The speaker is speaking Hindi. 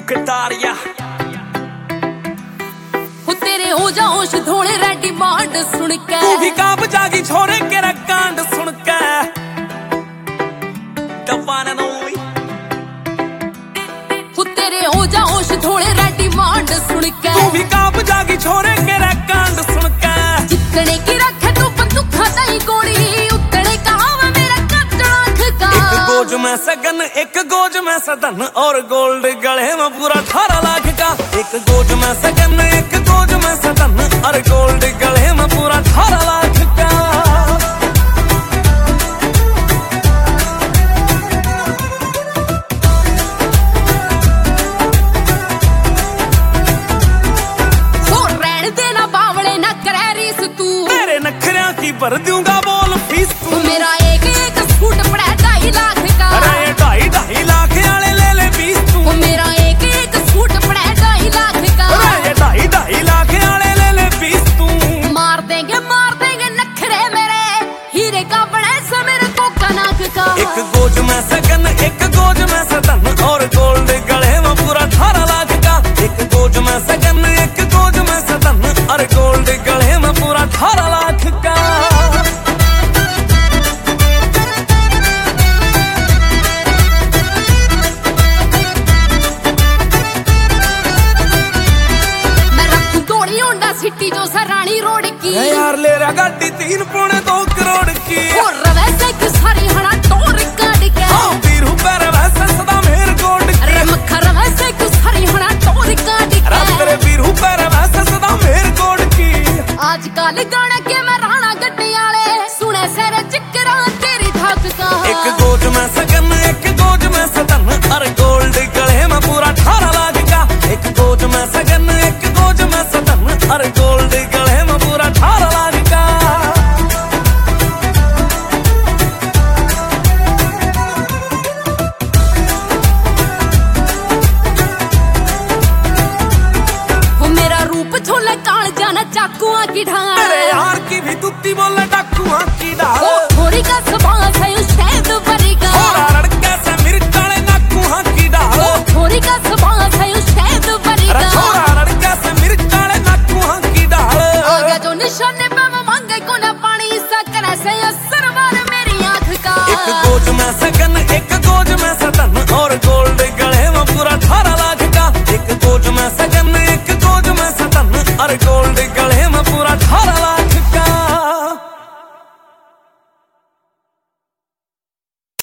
कटारिया तेरे हो जाओश धोले रेडी बांड सुन के तू भी कांप जागी छोरे केरा कांड सुन के दबाना नोई तेरे हो जाओश धोले रेडी बांड सुन के तू भी कांप जागी छोरे केरा कांड सुन के जितने की रखे तू बंदूक खाता ही गोली उतने कहा मेरा कच्चा आँख का एक गोज में सगन एक गोज में सदन और गोल्ड गले में पूरा 18 लाख का एक गोज में सगन एक गोज में सदन और गोल्ड गले में पूरा 18 लाख का भर दूंगा बोल फीस तू मेरा एक सूट पड़ा 2.5 लाख का अरे 2.5 लाख वाले ले ले 20 तू मेरा एक सूट पड़ा 2.5 लाख का अरे 2.5 लाख वाले ले ले 20 तू मार देंगे नखरे मेरे हीरे का बड़ा सा मेरे को कनक का एक गोज में सगन एक गोज में सदन और गोल्ड गले में पूरा 18 लाख का एक गोज में सगन एक गोज में सदन और गोल्ड गले में पूरा 18 लाख का सिटी जो सरानी रोड की यार ले रहा गाड़ी 3 पौने 2 करोड़ की और वैसे कि सारी हना टोर काट के बीरू पर वैसे सदा मेर गोल्ड अरे मखर वैसे कि सारी हना टोर काट के तेरे बीरू पर वैसे सदा मेर गोल्ड की आजकल गाना के मैं राणा गड्डी वाले सुने सेरे चिकरा तेरी धाक का एक गोज में सगन एक गोज में सदन और गोल्ड गले में पूरा 18 लाख का एक गोज में सगन एक गोज में सदन और गोल्ड गले में पूरा 18 लाख का वो मेरा रूप छोले काल जाना चाकुआ की ढाल